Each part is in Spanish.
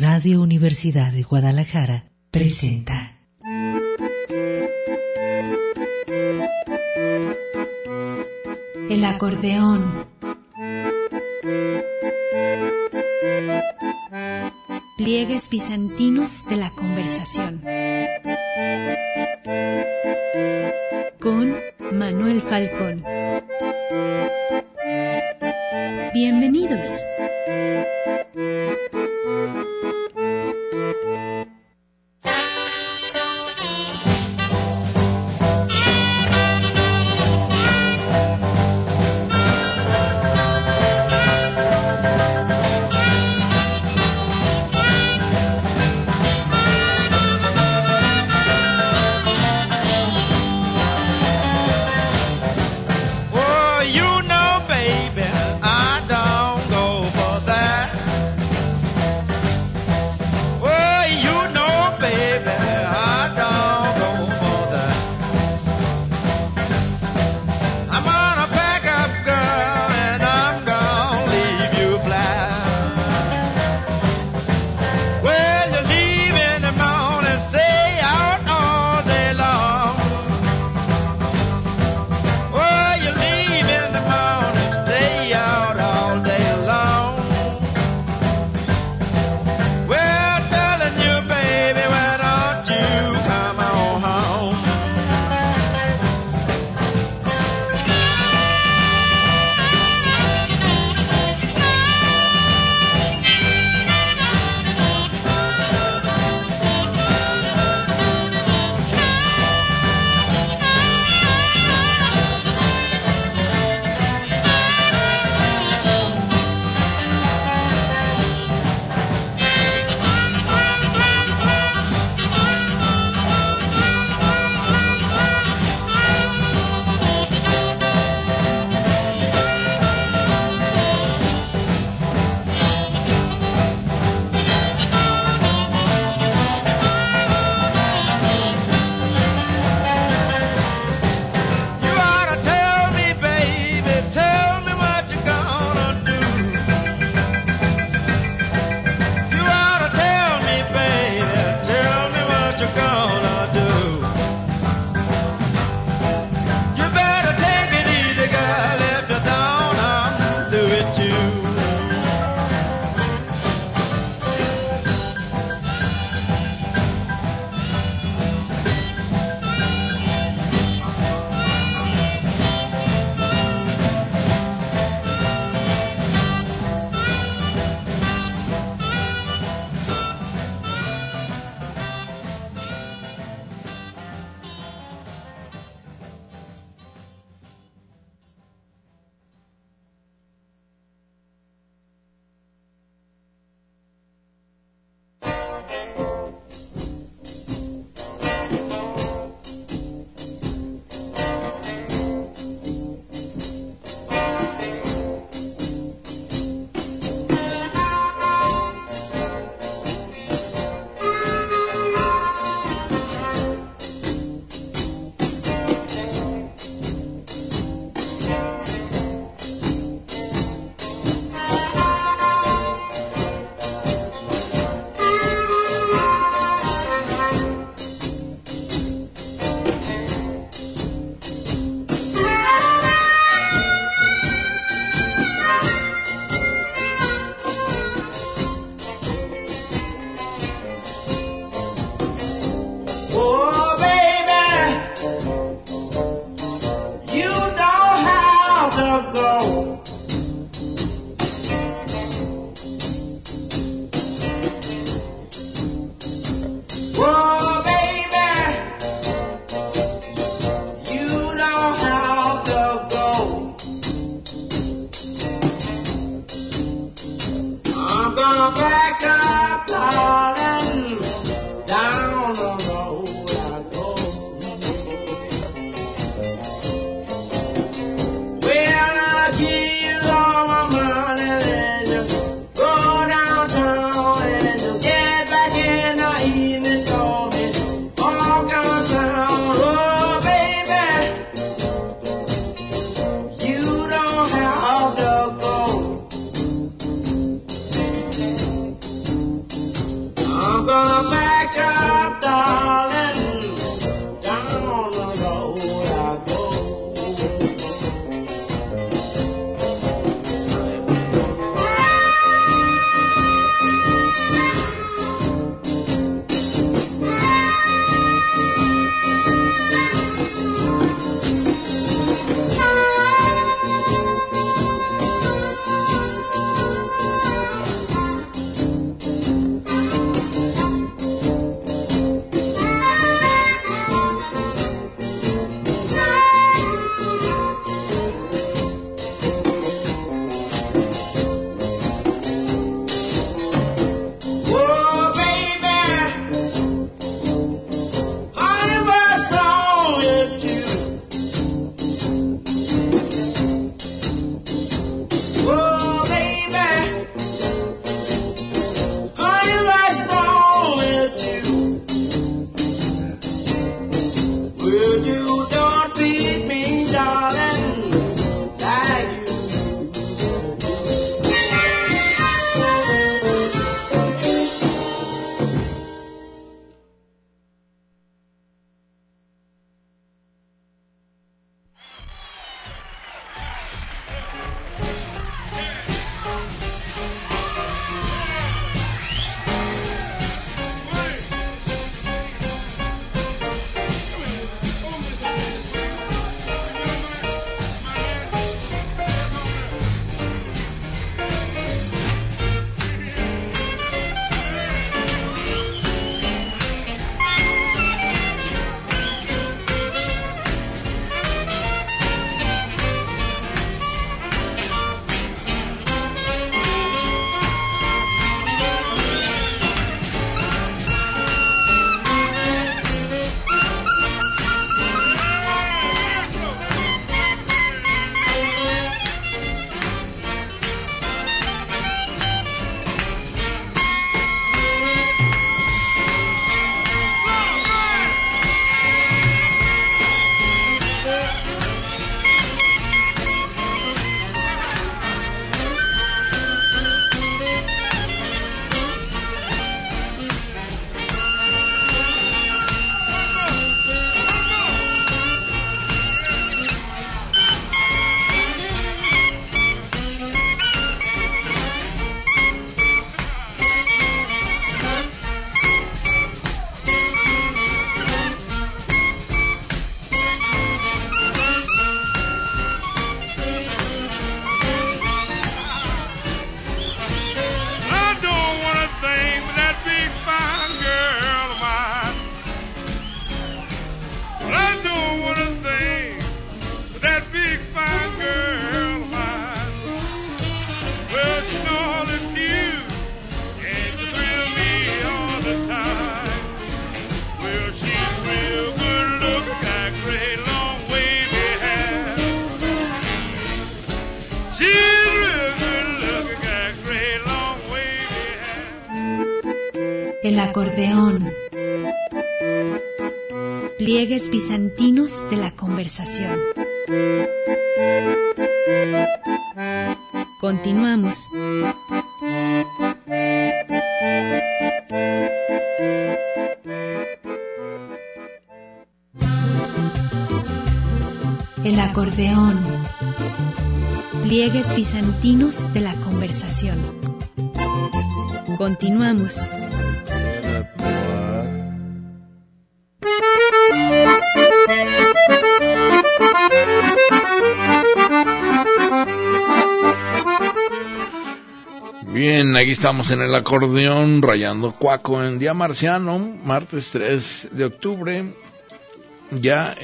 Radio Universidad de Guadalajara presenta El acordeón. Pliegues bizantinos de la conversación. Con Manuel Falcón. Bienvenidos. I'm gonna back up, darling, down the road I go. El acordeón. Pliegues bizantinos de la conversación. Continuamos. El acordeón. Pliegues bizantinos de la conversación. Continuamos. Bien, aquí estamos en el acordeón, rayando cuaco en día marciano, martes 3 de octubre, ya,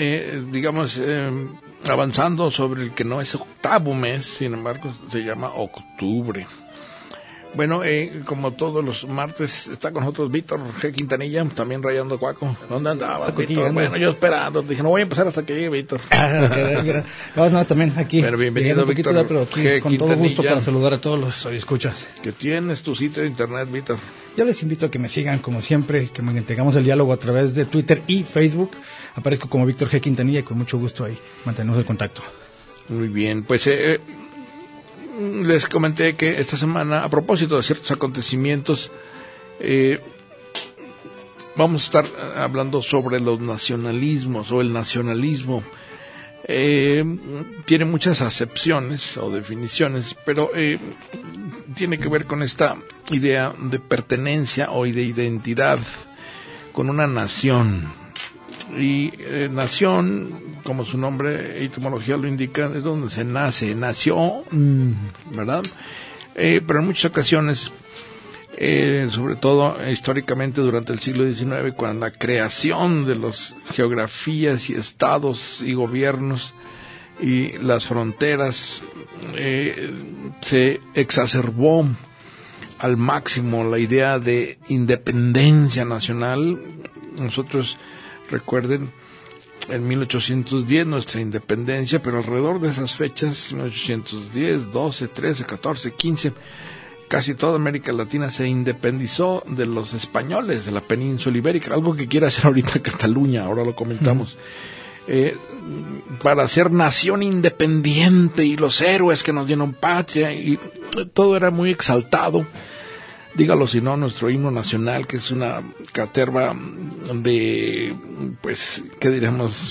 avanzando sobre el que no es octavo mes, sin embargo, se llama octubre. Bueno, como todos los martes, está con nosotros Víctor G. Quintanilla, también rayando cuaco. ¿Dónde andabas, Víctor? Bueno, yo esperando, dije, no voy a empezar hasta que llegue Víctor. No, también aquí. Pero bienvenido, Víctor. Pero aquí, G. Con todo gusto para saludar a todos los escuchas. Que tienes tu sitio de internet, Víctor. Yo les invito a que me sigan, como siempre, que mantengamos el diálogo a través de Twitter y Facebook. Aparezco como Víctor G. Quintanilla y con mucho gusto ahí mantenemos el contacto. Muy bien, pues les comenté que esta semana, a propósito de ciertos acontecimientos, vamos a estar hablando sobre los nacionalismos o el nacionalismo. Tiene muchas acepciones o definiciones, pero tiene que ver con esta idea de pertenencia o de identidad con una nación. Y nación, como su nombre, etimología lo indica, es donde se nace, nació, ¿verdad? Pero en muchas ocasiones, sobre todo históricamente durante el siglo XIX, cuando la creación de las geografías y estados y gobiernos y las fronteras se exacerbó al máximo la idea de independencia nacional. Nosotros, recuerden, en 1810 nuestra independencia, pero alrededor de esas fechas, 1810, 12, 13, 14, 15, casi toda América Latina se independizó de los españoles, de la península ibérica, algo que quiere hacer ahorita Cataluña, ahora lo comentamos, para ser nación independiente y los héroes que nos dieron patria, y todo era muy exaltado. Dígalo si no, nuestro himno nacional, que es una caterva de, pues, ¿qué diremos?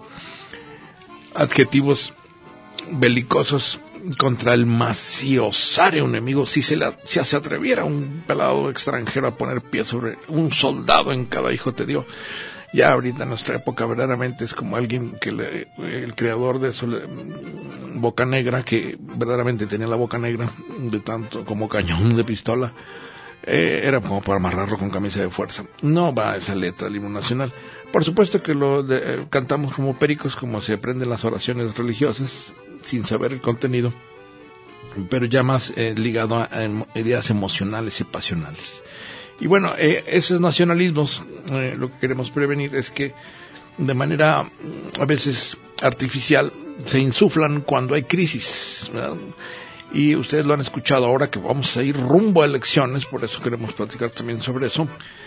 Adjetivos belicosos contra el maciosario enemigo. Si se atreviera un pelado extranjero a poner pie sobre un soldado en cada hijo te dio. Ya ahorita en nuestra época verdaderamente es como alguien que el creador de eso, Boca Negra, que verdaderamente tenía la boca negra de tanto como cañón de pistola, era como para amarrarlo con camisa de fuerza. No va esa letra del himno nacional. Por supuesto que cantamos como pericos, como se aprenden las oraciones religiosas, sin saber el contenido, pero ya más ligado a ideas emocionales y pasionales. Y bueno, esos nacionalismos, lo que queremos prevenir es que de manera a veces artificial se insuflan cuando hay crisis, ¿verdad? Y ustedes lo han escuchado ahora que vamos a ir rumbo a elecciones, por eso queremos platicar también sobre eso.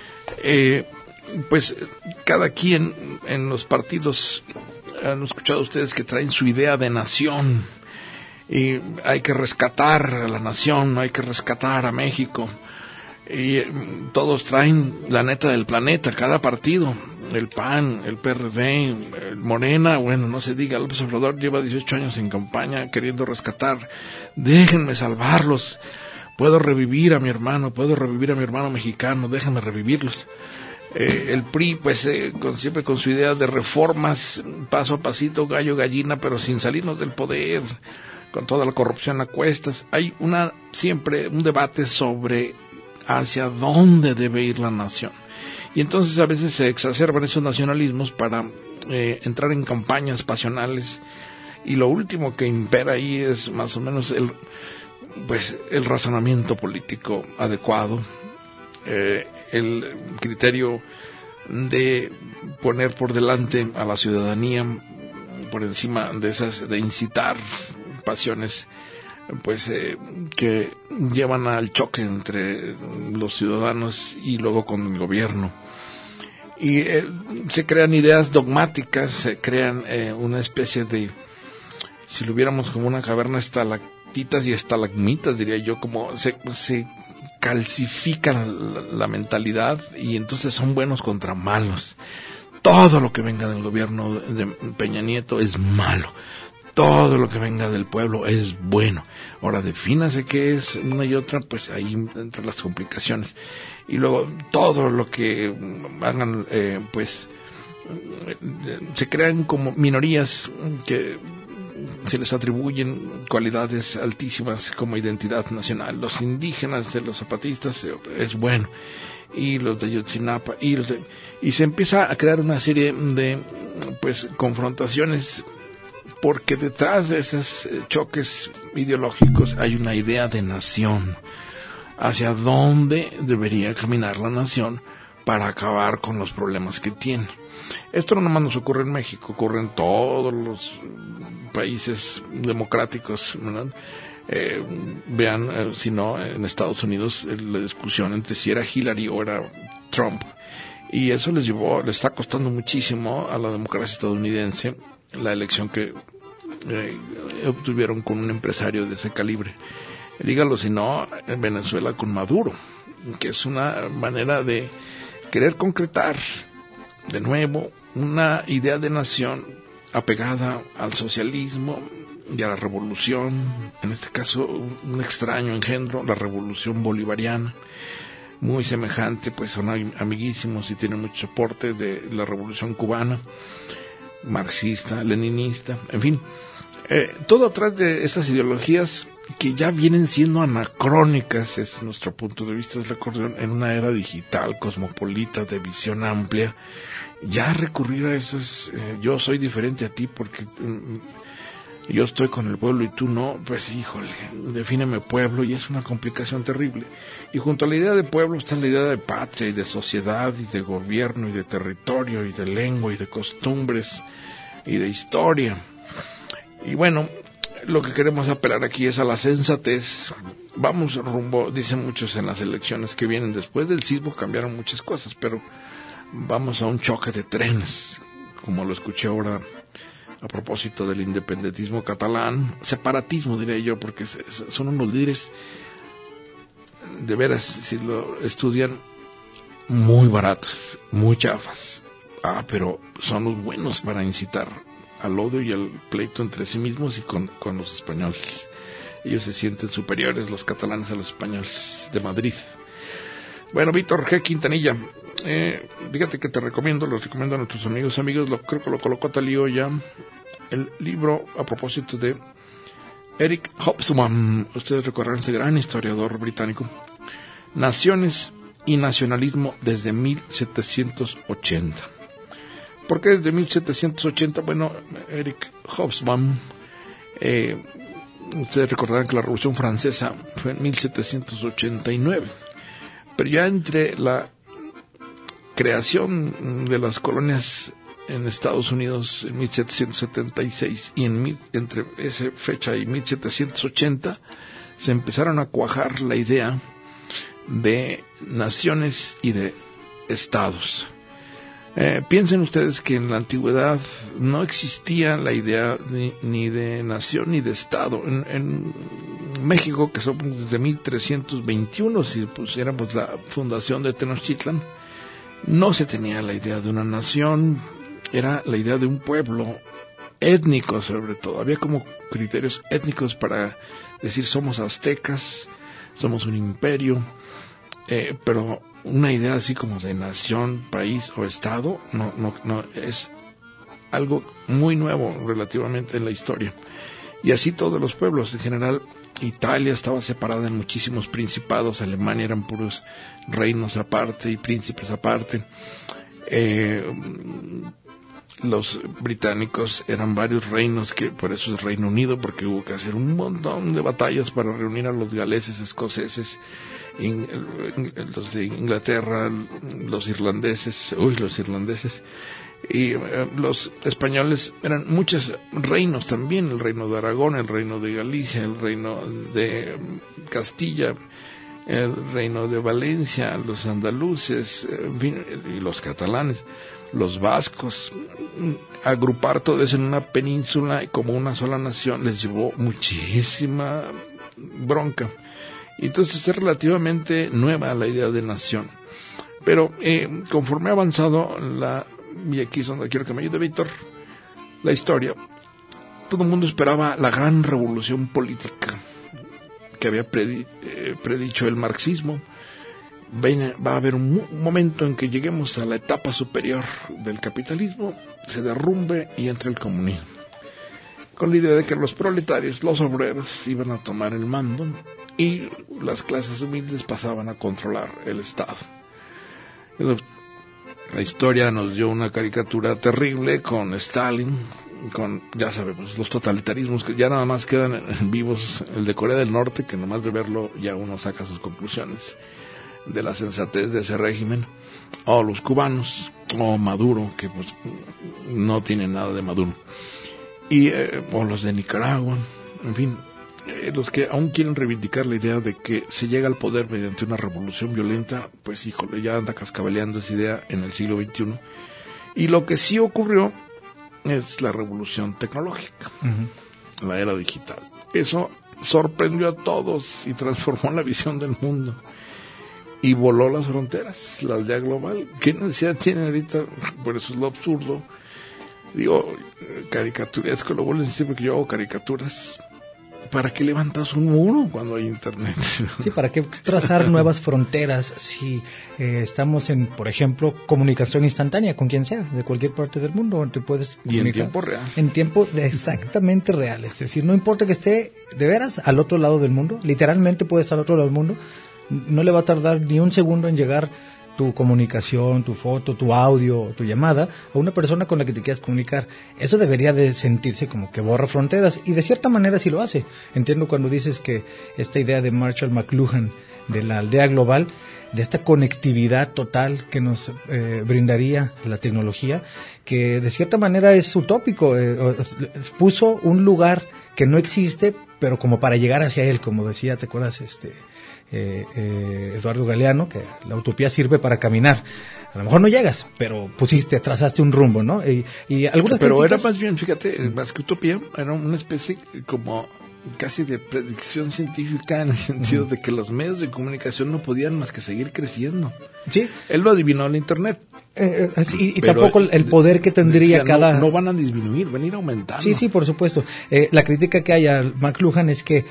Pues cada quien en los partidos, han escuchado ustedes que traen su idea de nación, y hay que rescatar a la nación, hay que rescatar a México, y todos traen la neta del planeta, cada partido, el PAN, el PRD, el Morena, bueno, no se diga, López Obrador lleva 18 años en campaña queriendo rescatar, déjenme salvarlos, puedo revivir a mi hermano mexicano, déjenme revivirlos. El PRI, pues, siempre con su idea de reformas, paso a pasito, gallo, gallina, pero sin salirnos del poder, con toda la corrupción a cuestas. Hay siempre un debate sobre hacia dónde debe ir la nación. Y entonces a veces se exacerban esos nacionalismos para entrar en campañas pasionales, y lo último que impera ahí es más o menos el razonamiento político adecuado, el criterio de poner por delante a la ciudadanía por encima de incitar pasiones, pues que llevan al choque entre los ciudadanos y luego con el gobierno. Y se crean ideas dogmáticas, se crean una especie de, si lo viéramos como una caverna, estalactitas y estalagmitas, diría yo, como se calcifica la mentalidad, y entonces son buenos contra malos. Todo lo que venga del gobierno de Peña Nieto es malo. Todo lo que venga del pueblo es bueno. Ahora defínase qué es una y otra, pues ahí entran las complicaciones. Y luego todo lo que hagan, pues se crean como minorías que se les atribuyen cualidades altísimas como identidad nacional. Los indígenas de los zapatistas es bueno, y los de Yotzinapa, y se empieza a crear una serie de, pues, confrontaciones, porque detrás de esos choques ideológicos hay una idea de nación, hacia dónde debería caminar la nación para acabar con los problemas que tiene. Esto no nomás nos ocurre en México, ocurre en todos los países democráticos, ¿verdad? Vean, si no, en Estados Unidos, la discusión entre si era Hillary o era Trump, y eso le está costando muchísimo a la democracia estadounidense la elección que obtuvieron con un empresario de ese calibre. Dígalo si no, en Venezuela con Maduro, que es una manera de querer concretar de nuevo una idea de nación apegada al socialismo y a la revolución, en este caso un extraño engendro, la revolución bolivariana, muy semejante, pues son amiguísimos y tienen mucho soporte de la revolución cubana, marxista, leninista, en fin, todo atrás de estas ideologías que ya vienen siendo anacrónicas, es nuestro punto de vista, es en una era digital, cosmopolita, de visión amplia. Ya recurrir a esas, yo soy diferente a ti porque yo estoy con el pueblo y tú no, pues híjole, defíneme pueblo, y es una complicación terrible. Y junto a la idea de pueblo está la idea de patria y de sociedad y de gobierno y de territorio y de lengua y de costumbres y de historia. Y bueno, lo que queremos apelar aquí es a la sensatez. Vamos rumbo, dicen muchos, en las elecciones que vienen después del sismo cambiaron muchas cosas, pero vamos a un choque de trenes, como lo escuché ahora a propósito del independentismo catalán, separatismo diría yo, porque son unos líderes, de veras, si lo estudian, muy baratos, muy chafas, pero son los buenos para incitar al odio y al pleito entre sí mismos y con los españoles. Ellos se sienten superiores, los catalanes, a los españoles de Madrid. Bueno, Víctor G. Quintanilla, fíjate que los recomiendo a nuestros amigos, creo que lo colocó Talío ya, el libro a propósito de Eric Hobsbawm. Ustedes recordarán este gran historiador británico. Naciones y nacionalismo desde 1780. ¿Por qué desde 1780? Bueno, Eric Hobsbawm, ustedes recordarán que la Revolución Francesa fue en 1789. Pero ya entre la creación de las colonias en Estados Unidos en 1776 y entre esa fecha y 1780 se empezaron a cuajar la idea de naciones y de estados. Piensen ustedes que en la antigüedad no existía la idea ni de nación ni de estado. En México, que somos desde 1321, si pusiéramos la fundación de Tenochtitlan, no se tenía la idea de una nación, era la idea de un pueblo étnico sobre todo. Había como criterios étnicos para decir somos aztecas, somos un imperio, pero una idea así como de nación, país o estado, no es algo muy nuevo relativamente en la historia. Y así todos los pueblos, en general, Italia estaba separada en muchísimos principados, Alemania eran puros reinos aparte y príncipes aparte. Los británicos eran varios reinos, que por eso es Reino Unido, porque hubo que hacer un montón de batallas para reunir a los galeses, escoceses, los de Inglaterra, los irlandeses, y los españoles. Eran muchos reinos también, el reino de Aragón, el reino de Galicia, el reino de Castilla, el reino de Valencia, los andaluces, en fin, y los catalanes, los vascos. Agrupar todo eso en una península y como una sola nación les llevó muchísima bronca. Entonces es relativamente nueva la idea de nación. Pero conforme ha avanzado y aquí es donde quiero que me ayude Víctor, la historia, todo el mundo esperaba la gran revolución política que había predicho el marxismo. Va a haber un momento en que lleguemos a la etapa superior del capitalismo, se derrumbe y entre el comunismo, con la idea de que los proletarios, los obreros, iban a tomar el mando y las clases humildes pasaban a controlar el Estado. La historia nos dio una caricatura terrible con Stalin, con, ya sabemos, los totalitarismos que ya nada más quedan vivos, el de Corea del Norte, que nomás de verlo ya uno saca sus conclusiones de la sensatez de ese régimen, o los cubanos, o Maduro, que pues no tiene nada de Maduro, y o los de Nicaragua, en fin, los que aún quieren reivindicar la idea de que se llega al poder mediante una revolución violenta, pues híjole, ya anda cascabeleando esa idea en el siglo XXI. Y lo que sí ocurrió es la revolución tecnológica, la era digital. Eso sorprendió a todos y transformó la visión del mundo. y voló las fronteras, la aldea global. ¿Qué necesidad tiene ahorita? Por eso es lo absurdo. Digo, caricaturesco, lo vuelvo a decir porque yo hago caricaturas. ¿Para qué levantas un muro cuando hay internet? Sí, ¿para qué trazar nuevas fronteras si estamos en, por ejemplo, comunicación instantánea con quien sea, de cualquier parte del mundo? Te puedes comunicar. Y en tiempo real. En tiempo exactamente real. Es decir, no importa que esté de veras al otro lado del mundo, literalmente puede estar al otro lado del mundo, no le va a tardar ni un segundo en llegar tu comunicación, tu foto, tu audio, tu llamada a una persona con la que te quieras comunicar. Eso debería de sentirse como que borra fronteras, y de cierta manera sí lo hace. Entiendo cuando dices que esta idea de Marshall McLuhan de la aldea global, de esta conectividad total que nos brindaría la tecnología, que de cierta manera es utópico, puso un lugar que no existe, pero como para llegar hacia él, como decía, ¿te acuerdas? Eduardo Galeano, que la utopía sirve para caminar. A lo mejor no llegas, pero trazaste un rumbo, ¿no? Y algunas pero críticas... era más bien, fíjate, más que utopía, era una especie como casi de predicción científica, en el sentido de que los medios de comunicación no podían más que seguir creciendo. Sí. Él lo adivinó en la internet. Y tampoco el poder que tendría cada... No van a disminuir, van a ir aumentando. Sí, por supuesto. La crítica que hay a McLuhan es que,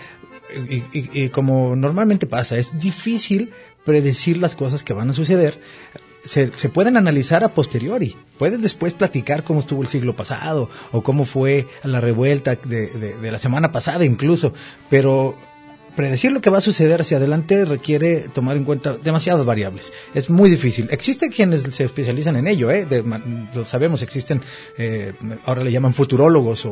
y como normalmente pasa, es difícil predecir las cosas que van a suceder. Se pueden analizar a posteriori. Puedes después platicar cómo estuvo el siglo pasado o cómo fue la revuelta de la semana pasada incluso, pero predecir lo que va a suceder hacia adelante requiere tomar en cuenta demasiadas variables. Es muy difícil. Existen quienes se especializan en ello, lo sabemos, existen, ahora le llaman futurólogos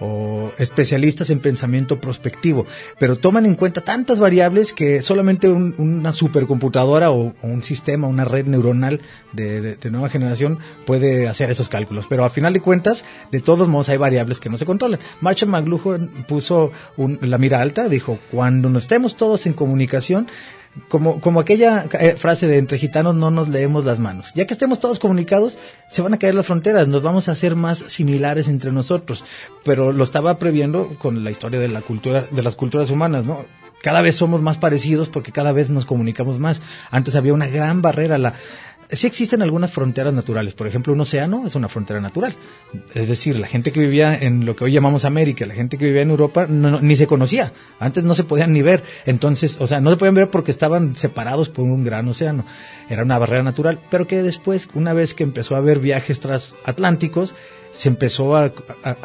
o especialistas en pensamiento prospectivo, pero toman en cuenta tantas variables que solamente una supercomputadora o un sistema, una red neuronal de nueva generación puede hacer esos cálculos. Pero a final de cuentas, de todos modos hay variables que no se controlan. Marshall McLuhan puso la mira alta, dijo, cuando estemos todos en comunicación, como aquella frase de entre gitanos no nos leemos las manos, ya que estemos todos comunicados, se van a caer las fronteras, nos vamos a hacer más similares entre nosotros, pero lo estaba previendo con la historia de la cultura, de las culturas humanas, ¿no? Cada vez somos más parecidos porque cada vez nos comunicamos más. Antes había una gran barrera, sí existen algunas fronteras naturales. Por ejemplo, un océano es una frontera natural. Es decir, la gente que vivía en lo que hoy llamamos América, la gente que vivía en Europa, ni se conocía. Antes no se podían ni ver. Entonces, no se podían ver porque estaban separados por un gran océano. Era una barrera natural, pero que después, una vez que empezó a haber viajes transatlánticos, se empezó a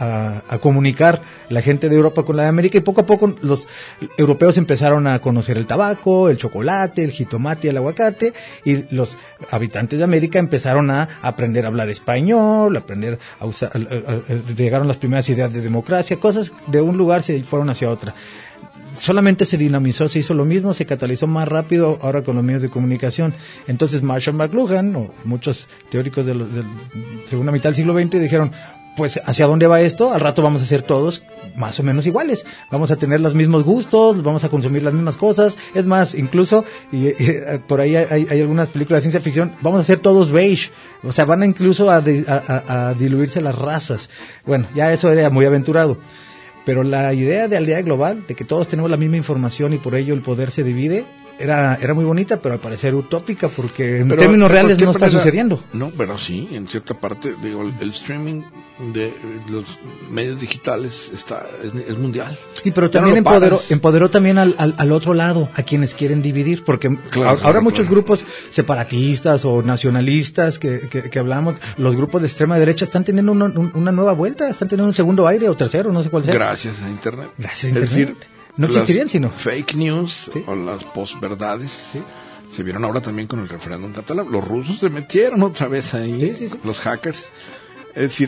comunicar la gente de Europa con la de América, y poco a poco los europeos empezaron a conocer el tabaco, el chocolate, el jitomate, el aguacate, y los habitantes de América empezaron a aprender a hablar español, aprender a usar, llegaron las primeras ideas de democracia, cosas de un lugar se fueron hacia otra. Solamente se dinamizó, se hizo lo mismo, se catalizó más rápido ahora con los medios de comunicación. Entonces Marshall McLuhan o muchos teóricos de segunda mitad del siglo XX dijeron, pues ¿hacia dónde va esto? Al rato vamos a ser todos más o menos iguales, vamos a tener los mismos gustos, vamos a consumir las mismas cosas, es más, incluso, y por ahí hay algunas películas de ciencia ficción, vamos a ser todos beige, o sea, van incluso a diluirse las razas. Bueno, ya eso era muy aventurado. Pero la idea de aldea global, de que todos tenemos la misma información y por ello el poder se divide, era muy bonita, pero al parecer utópica, porque en términos reales no está sucediendo. No, pero sí, en cierta parte, digo, el streaming de los medios digitales es mundial. Sí, pero también empoderó también al otro lado, a quienes quieren dividir, porque ahora muchos grupos separatistas o nacionalistas que hablamos, los grupos de extrema derecha están teniendo una nueva vuelta, están teniendo un segundo aire o tercero, no sé cuál sea. Gracias a Internet. Es decir, no existirían sino fake news, ¿sí?, o las posverdades, ¿sí?, se vieron ahora también con el referéndum catalán. Los rusos se metieron otra vez ahí, sí. Los hackers. Es decir,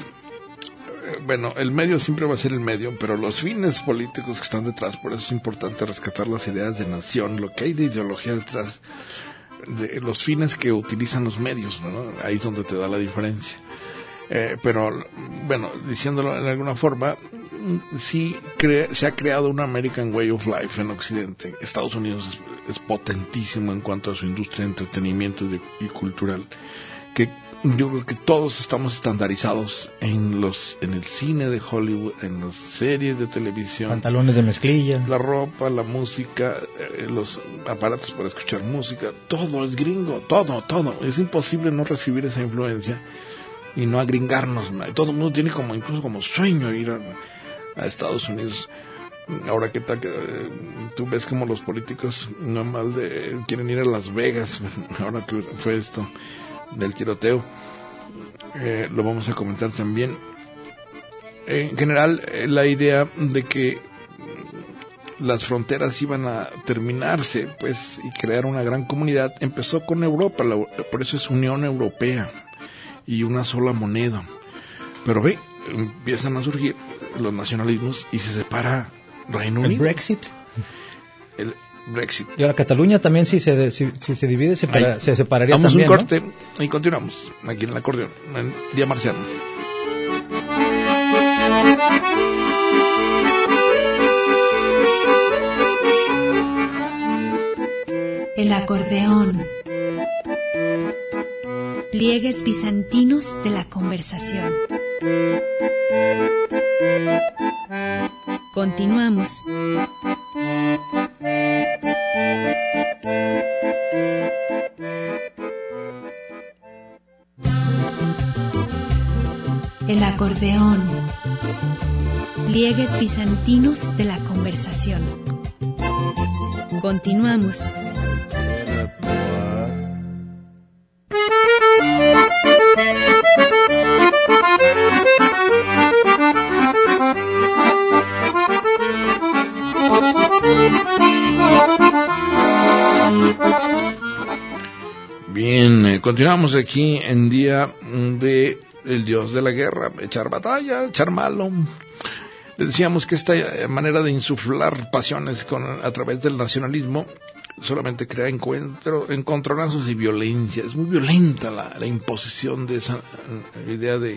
bueno, el medio siempre va a ser el medio, pero los fines políticos que están detrás, por eso es importante rescatar las ideas de nación, lo que hay de ideología detrás, de los fines que utilizan los medios, ¿no? Ahí es donde te da la diferencia. Pero, bueno, diciéndolo de alguna forma, sí se ha creado una American Way of Life en Occidente. Estados Unidos es potentísimo en cuanto a su industria de entretenimiento y cultural. que yo creo que todos estamos estandarizados en el cine de Hollywood, en las series de televisión. Pantalones de mezclilla. La ropa, la música, los aparatos para escuchar música, todo es gringo, todo. Es imposible no recibir esa influencia y no agringarnos. Todo el mundo tiene incluso como sueño ir a Estados Unidos. Ahora, ¿qué tal? Tú ves como los políticos nomás quieren ir a Las Vegas, ahora que fue esto del tiroteo, lo vamos a comentar también. En general, la idea de que las fronteras iban a terminarse, pues, y crear una gran comunidad, empezó con Europa, por eso es Unión Europea y una sola moneda. Pero empiezan a surgir los nacionalismos y se separa Reino Unido. El Brexit. El Brexit. Y ahora Cataluña también, si se divide, se separaría vamos también, un corte, ¿no? Y continuamos aquí en el acordeón, en Día Marciano. El acordeón. Pliegues bizantinos de la conversación. Continuamos. El acordeón. Pliegues bizantinos de la conversación. Continuamos. Bien, continuamos aquí en Día de el Dios de la Guerra, echar batalla, echar malo. Les decíamos que esta manera de insuflar pasiones a través del nacionalismo solamente crea encontronazos y violencia. Es muy violenta la imposición de esa idea de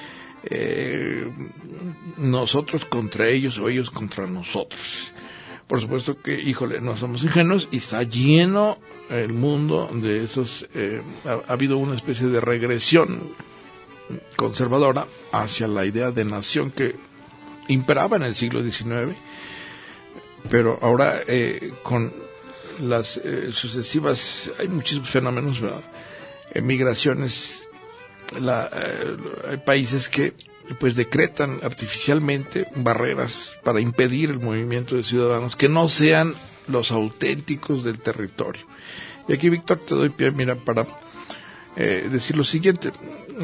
nosotros contra ellos o ellos contra nosotros. Por supuesto que, no somos ingenuos y está lleno el mundo de esos. Ha habido una especie de regresión conservadora hacia la idea de nación que imperaba en el siglo XIX, pero ahora con las sucesivas, hay muchísimos fenómenos, ¿verdad? Migraciones, hay países que pues decretan artificialmente barreras para impedir el movimiento de ciudadanos que no sean los auténticos del territorio. Y aquí, Víctor, te doy pie, mira, para decir lo siguiente.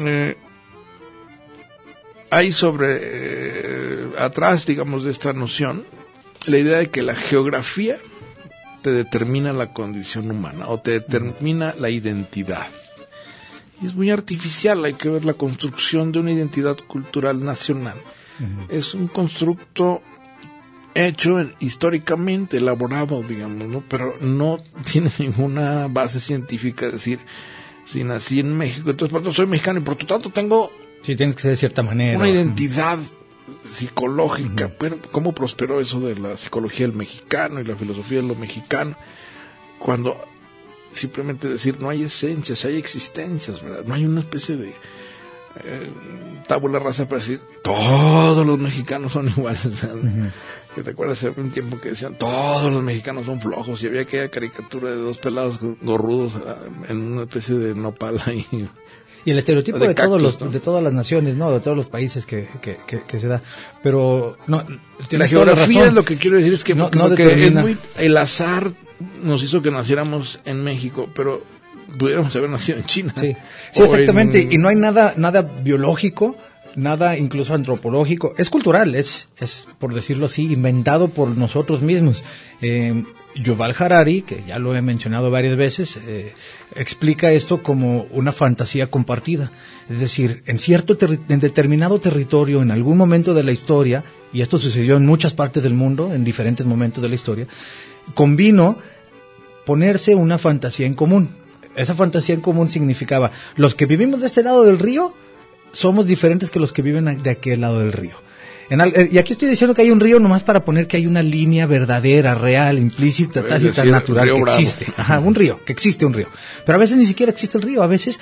Hay atrás, digamos, de esta noción, la idea de que la geografía te determina la condición humana o te determina la identidad. Y es muy artificial, hay que ver la construcción de una identidad cultural nacional. Uh-huh. Es un constructo hecho históricamente, elaborado, digamos, ¿no? Pero no tiene ninguna base científica, es decir, si nací en México, entonces por tanto soy mexicano y por lo tanto tengo... Sí, tienes que ser de cierta manera. Una identidad psicológica. Uh-huh. Pero ¿cómo prosperó eso de la psicología del mexicano y la filosofía de lo mexicano? Cuando simplemente decir no hay esencias, hay existencias, ¿verdad? No hay una especie de tabula rasa para decir todos los mexicanos son iguales, ¿verdad? Uh-huh. Que te acuerdas hace un tiempo que decían todos los mexicanos son flojos y había aquella caricatura de dos pelados gorrudos en una especie de nopal ahí. Y el estereotipo de cactus, ¿no? De todas las naciones, ¿no? De todos los países que se da. Pero no, la geografía es lo que quiero decir, es que, no que es muy, el azar nos hizo que naciéramos en México, pero pudiéramos haber nacido en China. Sí, exactamente. Y no hay nada biológico, nada incluso antropológico. Es cultural, es por decirlo así, inventado por nosotros mismos. Yuval Harari, que ya lo he mencionado varias veces, explica esto como una fantasía compartida. Es decir, en determinado territorio, en algún momento de la historia, y esto sucedió en muchas partes del mundo, en diferentes momentos de la historia, convino ponerse una fantasía en común. Esa fantasía en común significaba, los que vivimos de este lado del río somos diferentes que los que viven de aquel lado del río. Y aquí estoy diciendo que hay un río nomás para poner que hay una línea verdadera, real, implícita, tácita, natural, que existe. Ajá, un río, que existe un río. Pero a veces ni siquiera existe el río, a veces,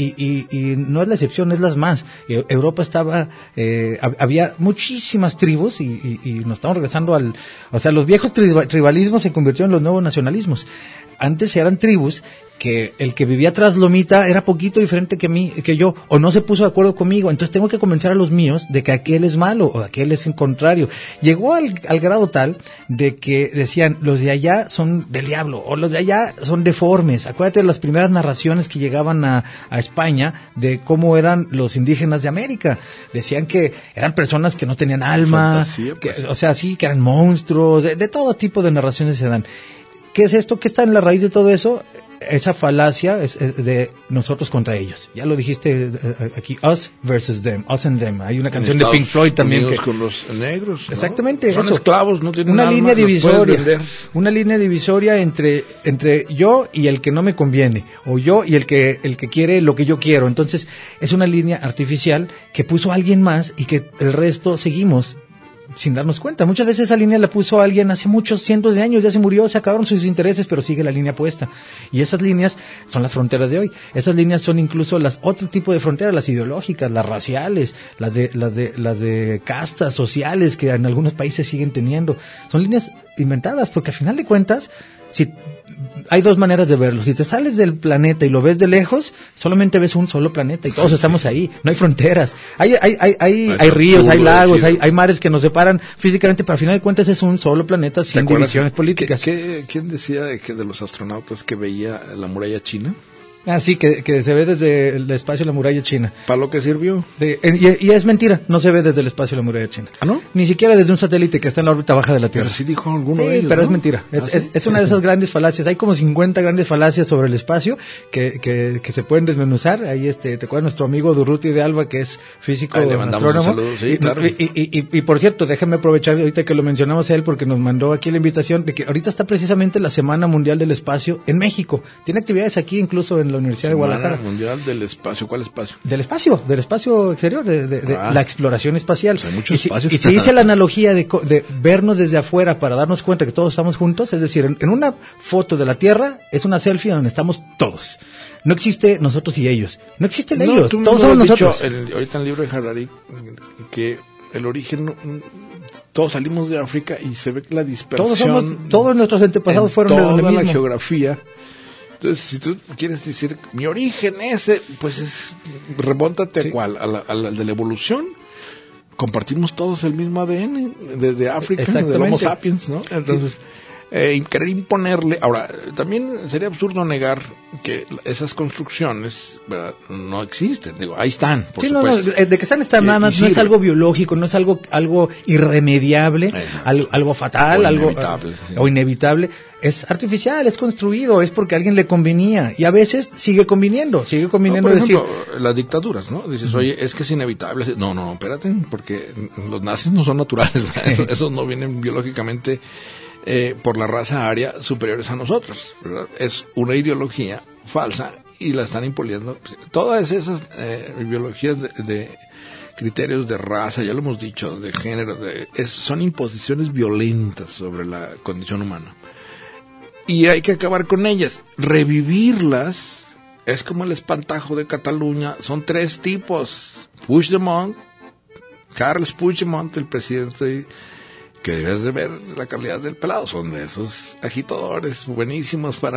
y no es la excepción, es las más. Europa estaba, había muchísimas tribus y nos estamos regresando o sea, los viejos tribalismos se convirtieron en los nuevos nacionalismos. Antes eran tribus que el que vivía tras Lomita era poquito diferente que yo, o no se puso de acuerdo conmigo, entonces tengo que convencer a los míos de que aquel es malo, o aquel es en contrario. Llegó al grado tal de que decían, los de allá son del diablo, o los de allá son deformes. Acuérdate de las primeras narraciones que llegaban a España de cómo eran los indígenas de América. Decían que eran personas que no tenían alma, fantasía, pues. o sea, sí, que eran monstruos, de todo tipo de narraciones se dan. ¿Qué es esto? ¿Qué está en la raíz de todo eso? Esa falacia es de nosotros contra ellos. Ya lo dijiste aquí, us versus them, us and them. Hay una canción de Pink Floyd también que con los negros, ¿no? Exactamente, son eso. Esclavos, no tienen una alma, línea los puedes divisoria, vender. una línea divisoria entre yo y el que no me conviene, o yo y el que quiere lo que yo quiero. Entonces, es una línea artificial que puso a alguien más y que el resto seguimos sin darnos cuenta. Muchas veces esa línea la puso alguien hace muchos cientos de años, ya se murió, se acabaron sus intereses, pero sigue la línea puesta. Y esas líneas son las fronteras de hoy. Esas líneas son incluso las otro tipo de fronteras, las ideológicas, las raciales, las de castas sociales que en algunos países siguen teniendo. Son líneas inventadas, porque al final de cuentas, si hay dos maneras de verlo. Si te sales del planeta y lo ves de lejos, solamente ves un solo planeta y todos estamos ahí. No hay fronteras. Hay ríos, hay lagos, hay mares que nos separan físicamente, pero al final de cuentas es un solo planeta sin divisiones políticas. ¿Quién decía de los astronautas que veía la muralla china? Ah, sí, que se ve desde el espacio la muralla china. ¿Para lo que sirvió? Y es mentira, no se ve desde el espacio la muralla china. ¿Ah, no? Ni siquiera desde un satélite que está en la órbita baja de la Tierra. Pero sí dijo alguno sí, de ellos, pero ¿no? es mentira. Es una de esas grandes falacias. Hay como 50 grandes falacias sobre el espacio que se pueden desmenuzar. Ahí te acuerdas nuestro amigo Durruti de Alba, que es físico, le mandamos astrónomo. un saludo, sí, claro. Y por cierto, déjame aprovechar ahorita que lo mencionamos a él, porque nos mandó aquí la invitación de que ahorita está precisamente la Semana Mundial del Espacio en México. Tiene actividades aquí, incluso en la Universidad de Guadalajara. Mundial del Espacio, ¿cuál espacio? Del espacio exterior, de la exploración espacial. Pues hay muchos espacios. Y se dice la analogía de vernos desde afuera para darnos cuenta que todos estamos juntos, es decir, en una foto de la Tierra es una selfie donde estamos todos. No existe nosotros y ellos. No existen ellos, todos somos nosotros. Ahorita en el libro de Harari, que el origen, todos salimos de África y se ve que la dispersión... Todos nuestros antepasados fueron de donde mismo. Toda la geografía. Entonces, si tú quieres decir, mi origen ese, pues remóntate sí. al de la evolución. Compartimos todos el mismo ADN desde África, de Homo sapiens, ¿no? Entonces, querer imponerle... Ahora, también sería absurdo negar que esas construcciones, ¿verdad?, no existen. Digo, ahí están, por supuesto. De que están nada más, no es algo biológico, no es algo irremediable, algo fatal, o inevitable. Es artificial, es construido, es porque a alguien le convenía. Y a veces sigue conviniendo. Por ejemplo, las dictaduras, ¿no? Dices, oye, es que es inevitable. No, espérate, porque los nazis no son naturales. Esos no vienen biológicamente por la raza aria superiores a nosotros, ¿verdad? Es una ideología falsa y la están imponiendo. Todas esas ideologías de criterios de raza, ya lo hemos dicho, de género, son imposiciones violentas sobre la condición humana. Y hay que acabar con ellas. Revivirlas es como el espantajo de Cataluña. Son 3 tipos. Puigdemont, Carles Puigdemont, el presidente, que debes de ver la calidad del pelado. Son de esos agitadores buenísimos para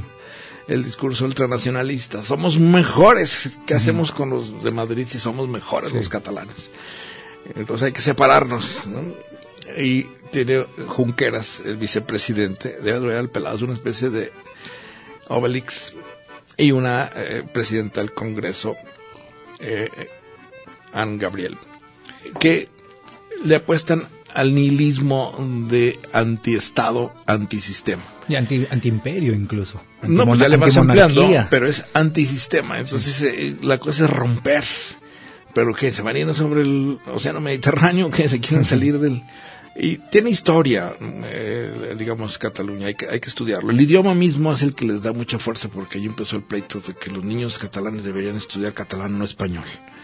el discurso ultranacionalista. Somos mejores. ¿Qué hacemos con los de Madrid si somos mejores los catalanes? Entonces hay que separarnos, ¿no? Y tiene Junqueras, el vicepresidente, debe ver al pelado, es una especie de Obelix, y una presidenta del Congreso, Anne Gabriel, que le apuestan al nihilismo de antiestado, antisistema. Y antiimperio incluso. No, pues ya le vas ampliando, pero es antisistema, entonces la cosa es romper. Pero que se van a ir sobre el océano Mediterráneo, que se quieren salir del... Y tiene historia, digamos, Cataluña, hay que estudiarlo. El idioma mismo es el que les da mucha fuerza, porque ahí empezó el pleito de que los niños catalanes deberían estudiar catalán, no español.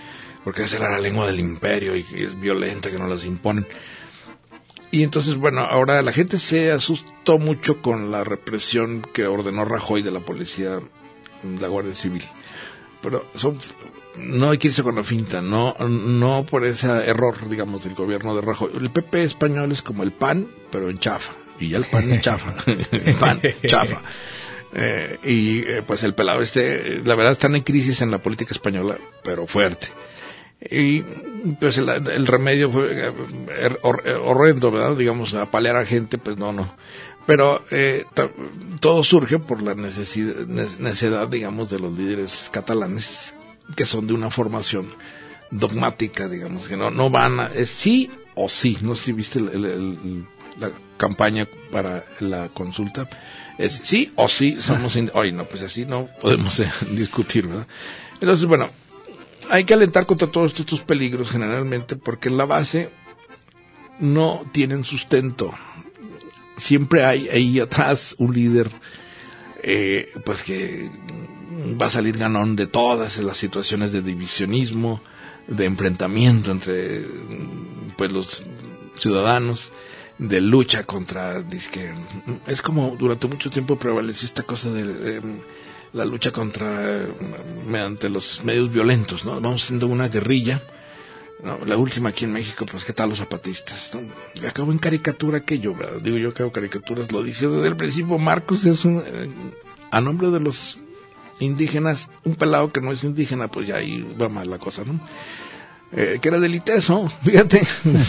porque esa era la lengua del imperio y es violenta, que no las imponen. Y entonces, bueno, ahora la gente se asustó mucho con la represión que ordenó Rajoy de la policía, la Guardia Civil. Pero no hay que irse con la finta, no por ese error, digamos, del gobierno de Rajoy. El PP español es como el PAN, pero en chafa. Y ya el PAN es chafa. El PAN, chafa. Pues el pelado la verdad están en crisis en la política española, pero fuerte. Y pues el remedio fue horrendo, ¿verdad? Digamos, apalear a gente, pues no. Pero todo surge por la necedad, digamos, de los líderes catalanes, que son de una formación dogmática, digamos, que no van es sí o sí. No sé si viste la campaña para la consulta. Es sí o sí, somos... Oye, no, pues así no podemos discutir, ¿verdad? Entonces, bueno, hay que alentar contra todos estos peligros generalmente, porque en la base no tienen sustento. Siempre hay ahí atrás un líder pues que va a salir ganón de todas las situaciones de divisionismo, de enfrentamiento entre pues los ciudadanos, de lucha contra, es como durante mucho tiempo prevaleció esta cosa de la lucha mediante los medios violentos, ¿no? Vamos haciendo una guerrilla, ¿no? La última aquí en México, pues qué tal los zapatistas, ¿no? Acabo en caricatura aquello, ¿verdad? Digo yo que hago caricaturas, lo dije desde el principio. Marcos es a nombre de los indígenas, un pelado que no es indígena, pues ya ahí va mal la cosa, ¿no? Que era del ITESO, fíjate.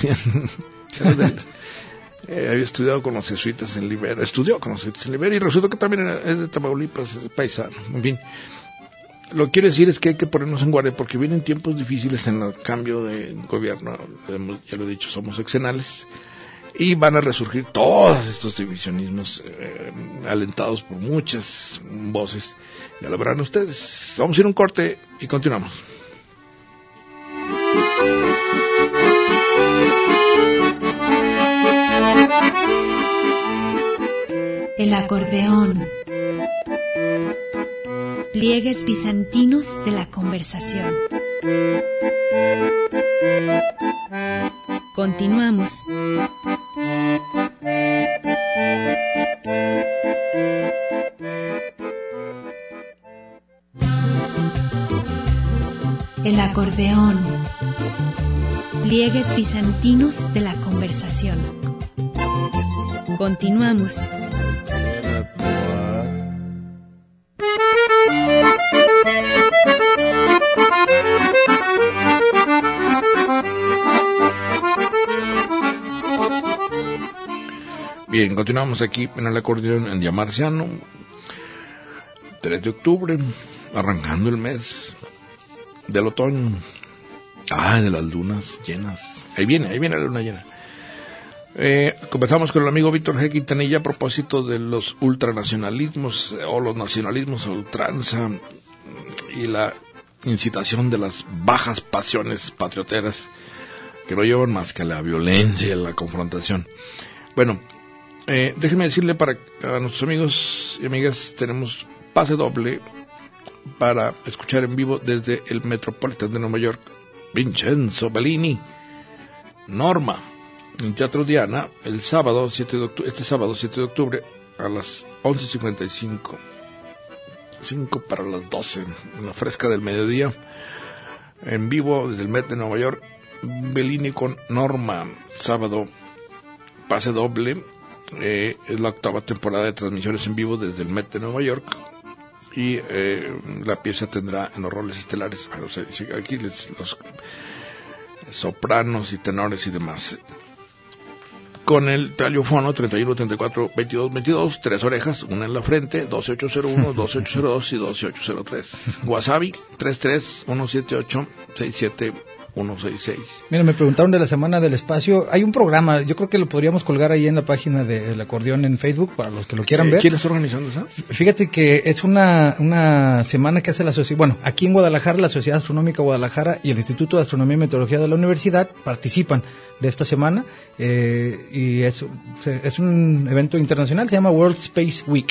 Había estudiado con los jesuitas en Libera, y resulta que también es de Tamaulipas, paisano, en fin. Lo que quiero decir es que hay que ponernos en guardia, porque vienen tiempos difíciles en el cambio de gobierno. Ya lo he dicho, somos sexenales, y van a resurgir todos estos divisionismos alentados por muchas voces. Ya lo verán ustedes. Vamos a ir a un corte y continuamos. El acordeón. Pliegues bizantinos de la conversación. Continuamos. El acordeón. Pliegues bizantinos de la conversación. Continuamos. Bien, continuamos aquí en el acordeón en día marciano, 3 de octubre, arrancando el mes del otoño. De las lunas llenas. Ahí viene la luna llena. Comenzamos con el amigo Víctor G. Quintanilla a propósito de los ultranacionalismos o los nacionalismos a ultranza y la incitación de las bajas pasiones patrioteras que no llevan más que a la violencia y a la confrontación. Bueno, déjenme decirle a nuestros amigos y amigas, tenemos pase doble para escuchar en vivo desde el Metropolitan de Nueva York, Vincenzo Bellini, Norma, en Teatro Diana, este sábado 7 de octubre, a las 11:55, 5 para las 12, en la fresca del mediodía, en vivo desde el Met de Nueva York, Bellini con Norma, sábado, pase doble. Es la 8ª temporada de transmisiones en vivo desde el Met de Nueva York, y la pieza tendrá en los roles estelares, aquí los sopranos y tenores y demás, con el taliofono 31 34 22 22, 3 orejas, una en la frente, 12801, 12802 y 12803. Wasabi 33 178 67 166. Mira, me preguntaron de la Semana del Espacio. Hay un programa, yo creo que lo podríamos colgar ahí en la página del acordeón en Facebook para los que lo quieran ver. ¿Quién está organizando eso? Fíjate que es una semana que hace la sociedad. Bueno, aquí en Guadalajara, la Sociedad Astronómica Guadalajara y el Instituto de Astronomía y Meteorología de la Universidad participan de esta semana, y es un evento internacional, se llama World Space Week.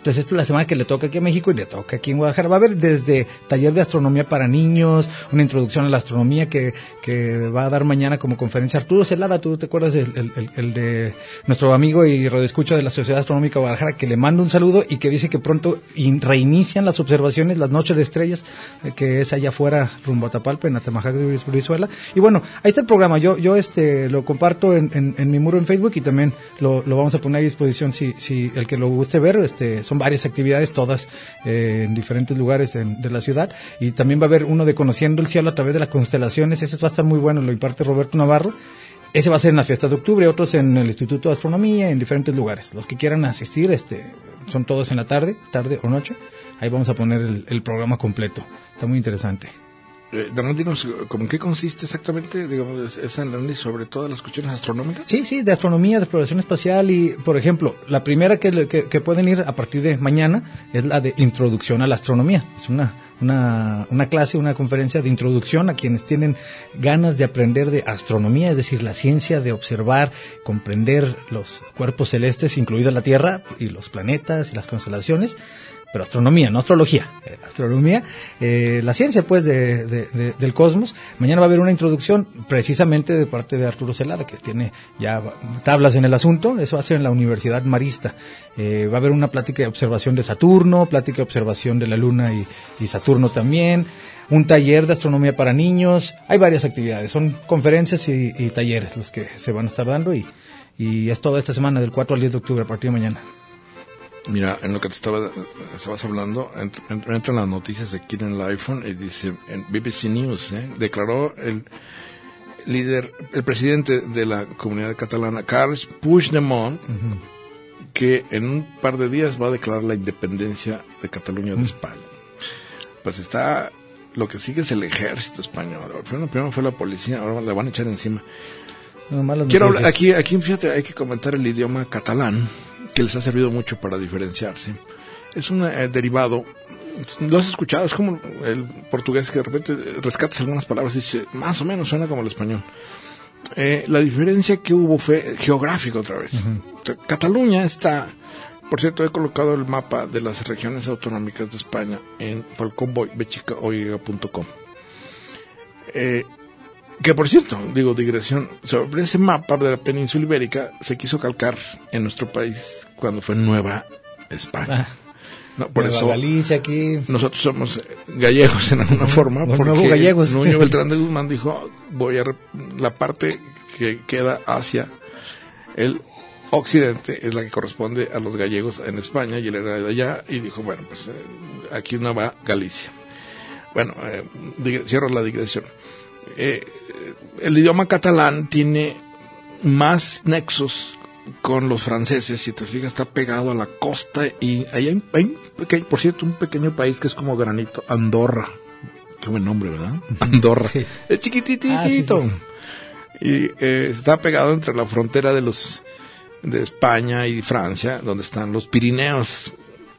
Entonces esta es la semana que le toca aquí a México y le toca aquí en Guadalajara. Va a haber desde taller de astronomía para niños, una introducción a la astronomía que va a dar mañana como conferencia Arturo Celada. ¿Tú te acuerdas el de nuestro amigo y radioescucha de la Sociedad Astronómica de Guadalajara, que le manda un saludo y que dice que pronto reinician las observaciones, las noches de estrellas, que es allá afuera rumbo a Tapalpa, en Atemajac de Brizuela? Y bueno, ahí está el programa. Yo lo comparto en mi muro en Facebook y también lo vamos a poner a disposición si el que lo guste ver. Son varias actividades, todas en diferentes lugares de la ciudad, y también va a haber uno de Conociendo el Cielo a través de las constelaciones. Ese va a estar muy bueno, lo imparte Roberto Navarro. Ese va a ser en la fiesta de octubre, otros en el Instituto de Astronomía, en diferentes lugares. Los que quieran asistir, son todos en la tarde o noche. Ahí vamos a poner el programa completo. Está muy interesante. Daniel, dinos, ¿cómo en qué consiste exactamente, digamos, ese análisis sobre todas las cuestiones astronómicas? Sí, de astronomía, de exploración espacial, y, por ejemplo, la primera que pueden ir a partir de mañana es la de Introducción a la Astronomía. Es una clase, una conferencia de introducción a quienes tienen ganas de aprender de astronomía, es decir, la ciencia de observar, comprender los cuerpos celestes, incluida la Tierra y los planetas y las constelaciones. Pero astronomía, no astrología, astronomía, la ciencia pues del cosmos. Mañana va a haber una introducción precisamente de parte de Arturo Celada, que tiene ya tablas en el asunto. Eso va a ser en la Universidad Marista. Va a haber una plática de observación de Saturno, plática de observación de la Luna y Saturno también, un taller de astronomía para niños. Hay varias actividades, son conferencias y talleres los que se van a estar dando, y es toda esta semana, del 4 al 10 de octubre, a partir de mañana. Mira, en lo que estabas hablando, entran las noticias aquí en el iPhone y dice, en BBC News, declaró el presidente de la comunidad catalana, Carles Puigdemont, que en un par de días va a declarar la independencia de Cataluña de España. Pues lo que sigue es el ejército español. Primero fue la policía, ahora le van a echar encima. Quiero hablar, aquí, fíjate, hay que comentar el idioma catalán, que les ha servido mucho para diferenciarse. Es un derivado, lo has escuchado, es como el portugués, que de repente rescatas algunas palabras y dice, más o menos suena como el español. La diferencia que hubo fue geográfica otra vez. Cataluña está, por cierto, he colocado el mapa de las regiones autonómicas de España en falconboybechicaoiga.com. Que por cierto, digresión, sobre ese mapa de la península ibérica se quiso calcar en nuestro país cuando fue Nueva España. No, por Nueva eso Galicia aquí. Nosotros somos gallegos en alguna forma, porque gallegos. Nuño Beltrán de Guzmán dijo, la parte que queda hacia el occidente es la que corresponde a los gallegos en España, y él era de allá, y dijo, bueno, pues aquí Nueva Galicia. Bueno, cierro la digresión. El idioma catalán tiene más nexos con los franceses. Si te fijas, está pegado a la costa, y ahí hay por cierto, un pequeño país que es como granito, Andorra. Qué buen nombre, ¿verdad? Andorra. Sí. Es chiquititito. Sí. Y está pegado entre la frontera de España y Francia, donde están los Pirineos.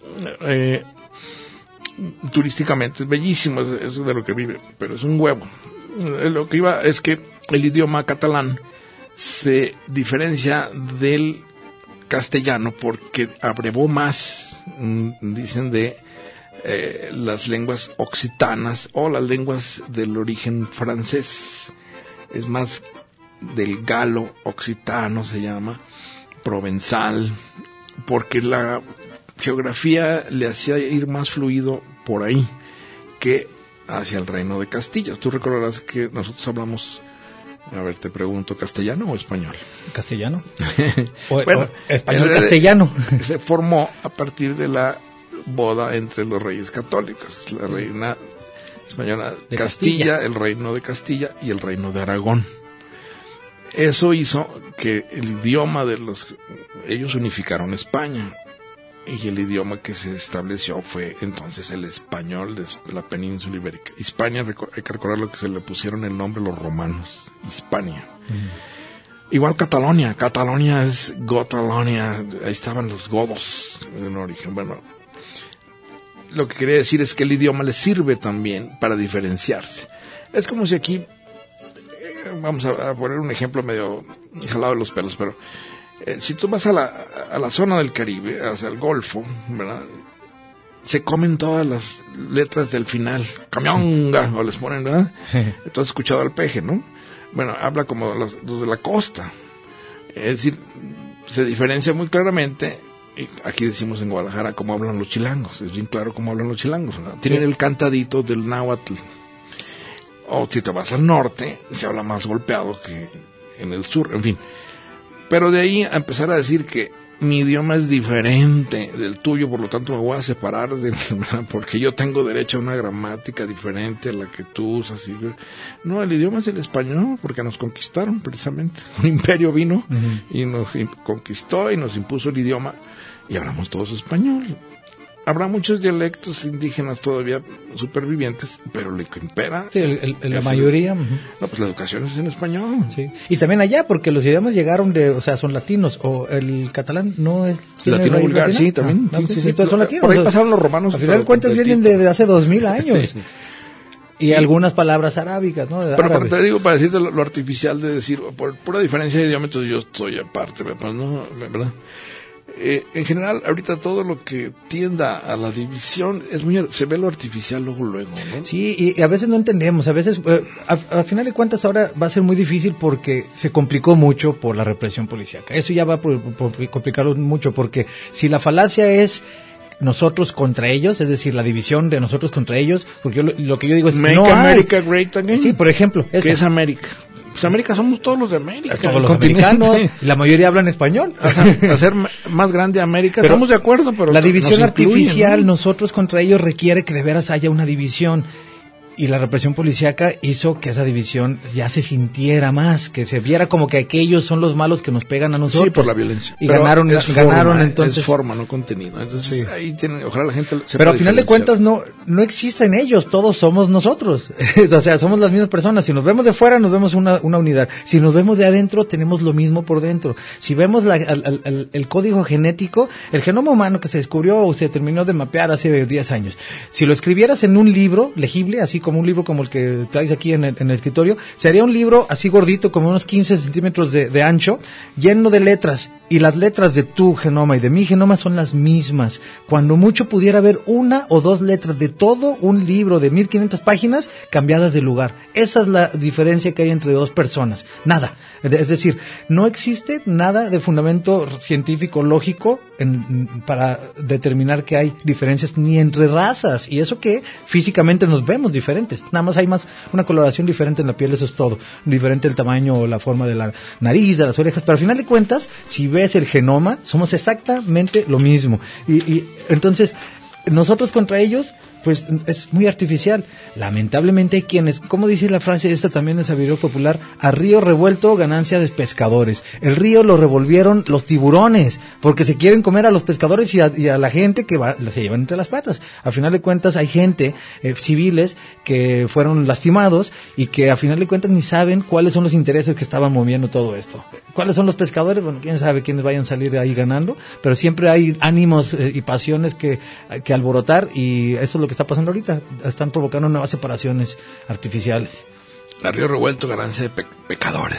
Turísticamente es bellísimo, es de lo que vive, pero es un huevo. Lo que iba es que el idioma catalán se diferencia del castellano porque abrevó más, dicen, de las lenguas occitanas o las lenguas del origen francés. Es más del galo occitano, se llama, provenzal, porque la geografía le hacía ir más fluido por ahí que hacia el Reino de Castilla. Tú recordarás que nosotros hablamos, a ver, te pregunto, ¿castellano o español? ¿Castellano? Bueno, español-castellano. Se formó a partir de la boda entre los reyes católicos, la reina española de Castilla, el reino de Castilla y el reino de Aragón. Eso hizo que el idioma ellos unificaron España, y el idioma que se estableció fue entonces el español de la península ibérica. Hispania, hay que recordar lo que se le pusieron el nombre los romanos, Hispania. Igual Catalonia es Gotalonia, ahí estaban los godos en origen. Bueno, lo que quería decir es que el idioma les sirve también para diferenciarse. Es como si aquí, vamos a poner un ejemplo medio jalado de los pelos, pero Si tú vas a la zona del Caribe, hacia el Golfo, ¿verdad? Se comen todas las letras del final, camionga, o les ponen, ¿verdad? Tú has escuchado al peje, ¿no? Bueno, habla como los de la costa. Es decir, se diferencia muy claramente, y aquí decimos en Guadalajara cómo hablan los chilangos, es bien claro cómo hablan los chilangos, ¿verdad? Tienen el cantadito del náhuatl. O si te vas al norte, se habla más golpeado que en el sur, en fin. Pero de ahí a empezar a decir que mi idioma es diferente del tuyo, por lo tanto me voy a separar porque yo tengo derecho a una gramática diferente a la que tú usas. No, el idioma es el español, porque nos conquistaron precisamente. Un imperio vino y nos conquistó y nos impuso el idioma y hablamos todos español. Habrá muchos dialectos indígenas todavía supervivientes, pero lo que impera... Sí, la mayoría... No, pues la educación es en español. Sí. Y también allá, porque los idiomas llegaron son latinos, o el catalán no es... Latino vulgar, latina. Sí, también. Sí, son latinos. Por ahí pasaron los romanos. Al final de cuentas vienen de hace 2000 años. Sí. Y algunas palabras arábicas, ¿no? Pero te digo, para decirte lo artificial de decir, por pura diferencia de idioma, entonces yo estoy aparte, pues no, ¿verdad? En general, ahorita todo lo que tienda a la división se ve lo artificial luego, ¿no? Sí, y a veces no entendemos, a veces, al final de cuentas ahora va a ser muy difícil porque se complicó mucho por la represión policíaca. Eso ya va por complicarlo mucho, porque si la falacia es nosotros contra ellos, es decir, la división de nosotros contra ellos, porque yo lo que yo digo es Make America Great Again. Sí, por ejemplo, ¿qué es América? Pues América somos todos los de América. Todos los americanos, la mayoría hablan español. Hacer más grande América, estamos de acuerdo, pero la división artificial, ¿no? Nosotros contra ellos requiere que de veras haya una división. Y la represión policíaca hizo que esa división ya se sintiera más, que se viera como que aquellos son los malos que nos pegan a nosotros. Sí, por la violencia. Y ganaron entonces. Es forma, no contenido. Entonces sí. Ahí tienen, ojalá la gente sepa. Pero al final de cuentas no existen ellos, todos somos nosotros. O sea, somos las mismas personas. Si nos vemos de fuera, nos vemos una unidad. Si nos vemos de adentro, tenemos lo mismo por dentro. Si vemos el código genético, el genoma humano que se descubrió o se terminó de mapear hace 10 años. Si lo escribieras en un libro legible, así como un libro como el que traes aquí en el escritorio, sería un libro así gordito, como unos 15 centímetros de ancho, lleno de letras, y las letras de tu genoma y de mi genoma son las mismas. Cuando mucho pudiera haber una o dos letras de todo un libro de 1500 páginas cambiadas de lugar. Esa es la diferencia que hay entre dos personas. Nada. Es decir, no existe nada de fundamento científico lógico para determinar que hay diferencias ni entre razas, y eso que físicamente nos vemos diferentes. Nada más hay una coloración diferente en la piel, eso es todo. Diferente el tamaño o la forma de la nariz, de las orejas, pero al final de cuentas, si ves el genoma, somos exactamente lo mismo. Y entonces, nosotros contra ellos, pues es muy artificial. Lamentablemente hay quienes, como dice la frase esta también de sabiduría popular, a río revuelto ganancia de pescadores. El río lo revolvieron los tiburones, porque se quieren comer a los pescadores y a la gente que se llevan entre las patas. Al final de cuentas hay gente, civiles, que fueron lastimados y que al final de cuentas ni saben cuáles son los intereses que estaban moviendo todo esto. ¿Cuáles son los pescadores? Bueno, quién sabe quiénes vayan a salir ahí ganando, pero siempre hay ánimos y pasiones que alborotar, y eso es lo que está pasando ahorita. Están provocando nuevas separaciones artificiales. A río revuelto ganancia de pecadores.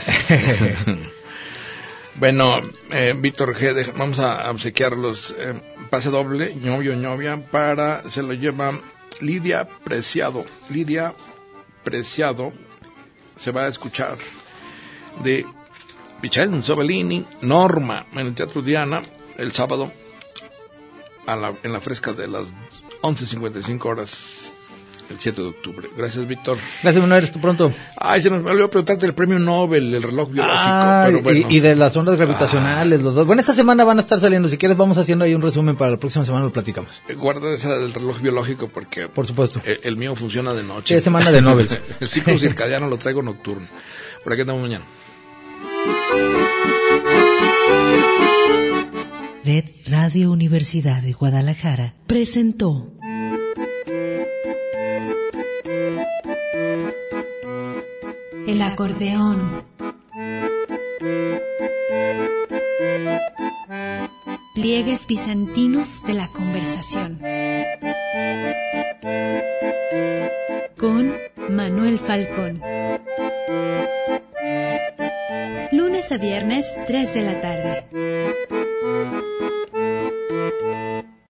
Bueno, Víctor G, vamos a obsequiarlos pase doble, ñovia, se lo lleva Lidia Preciado. Lidia Preciado se va a escuchar de Vincenzo Bellini, Norma, en el Teatro Diana, el sábado, en la fresca de las 11:55 horas, el 7 de octubre. Gracias, Víctor. Gracias, Manuel, hasta pronto. Ay, se nos me olvidó preguntarte del premio Nobel, el reloj biológico. Pero bueno. y de las ondas gravitacionales, los dos. Bueno, esta semana van a estar saliendo. Si quieres, vamos haciendo ahí un resumen para la próxima semana, lo platicamos. Guarda esa del reloj biológico porque... Por supuesto. El mío funciona de noche. Sí, es semana de Nobel. El ciclo circadiano lo traigo nocturno. Por aquí estamos mañana. Red Radio Universidad de Guadalajara presentó El acordeón. Pliegues bizantinos de la conversación. Con Manuel Falcón. Lunes lunes a viernes, 3 de la tarde.